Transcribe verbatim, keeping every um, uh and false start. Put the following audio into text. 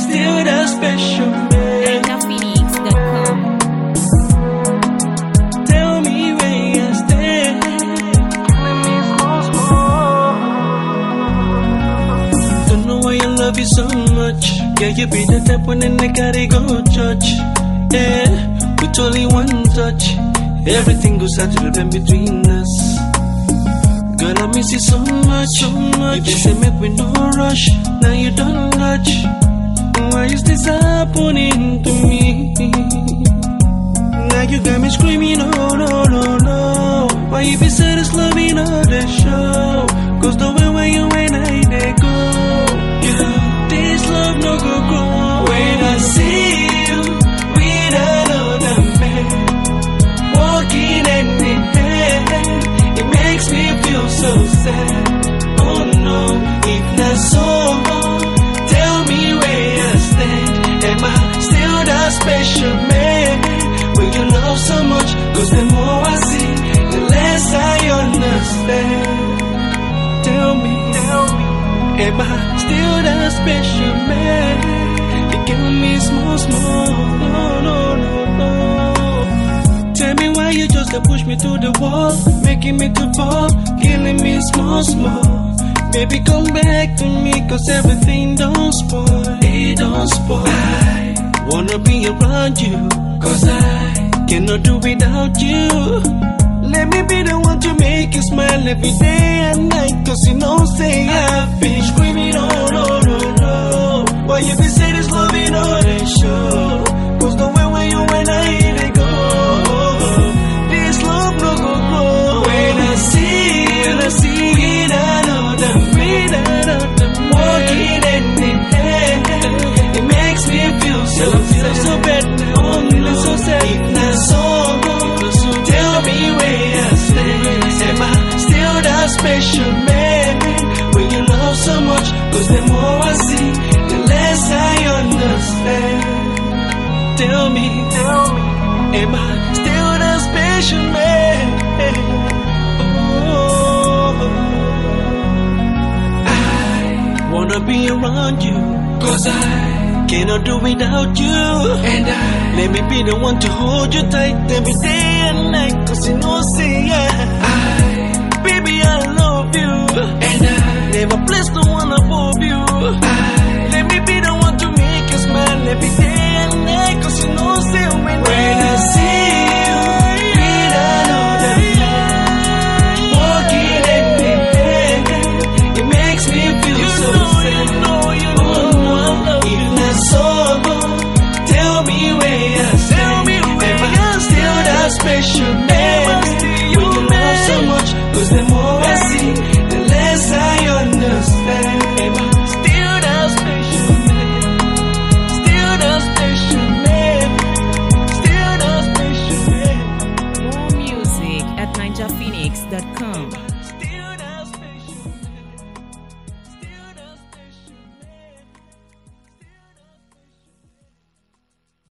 still that special man. Ninja Phoenix dot com. Tell me where you stand. Don't know why I love you so much. Yeah, you be the type when I gotta go church. Yeah, with only one touch, everything goes out to the pen between us. Girl, I miss you so much, so much. You say make we no rush, now you don't touch. Why is this happening to me? Now you got me screaming, oh no, no, no. Why you be sad as loving all the show? Cause the way where you and I they go. Yeah, this love no go grow. When I see you with another man, walking hand in hand, it makes me feel so sad. Oh no, if not so, tell me where I stand. Am I still that special man? Will you love so much? Cause the more I see, the less I understand. Tell me, tell me, am I still that special man? You give me small, small, no, no, no, no. Tell me why you just to push me to the wall, making me to fall, killing me small, small. Baby, come back to me, cause everything don't spoil, it don't spoil. I wanna be around you, cause I cannot do without you. Let me be the one to make you smile every day and night, cause you know, say I've been screaming, oh no, no, no. Why you be say this loving all the show? Cause the way where you and I they go, this love no go grow. When I see you, I see with another, with another, walking hand in hand, it makes me feel so sad. I'm feeling so bad now, I'm feeling so sad. If not so, tell me where I stand. Am I still that special man? When you love so much, cause the more I see, the less I understand. Tell me, tell me, am I still that special man? Oh, I wanna be around you, cause I cannot do without you. And I let me be the one to hold you tight every day and night, cause you know, say yeah, I, baby, I love you. And I never place the one above you. I let me be the one to make you smile every day and night, cause you know, say when, when I see you with another man, walking hand in hand, it makes me feel you so know, sad. You know, you know, oh, no, if not so, tell me where I stand. Tell me where am I still that special man? When you love so much, cause the more I see, the less I understand. Am I still that special man? Still that special man? Still that special man? More music at Ninja Phoenix dot com.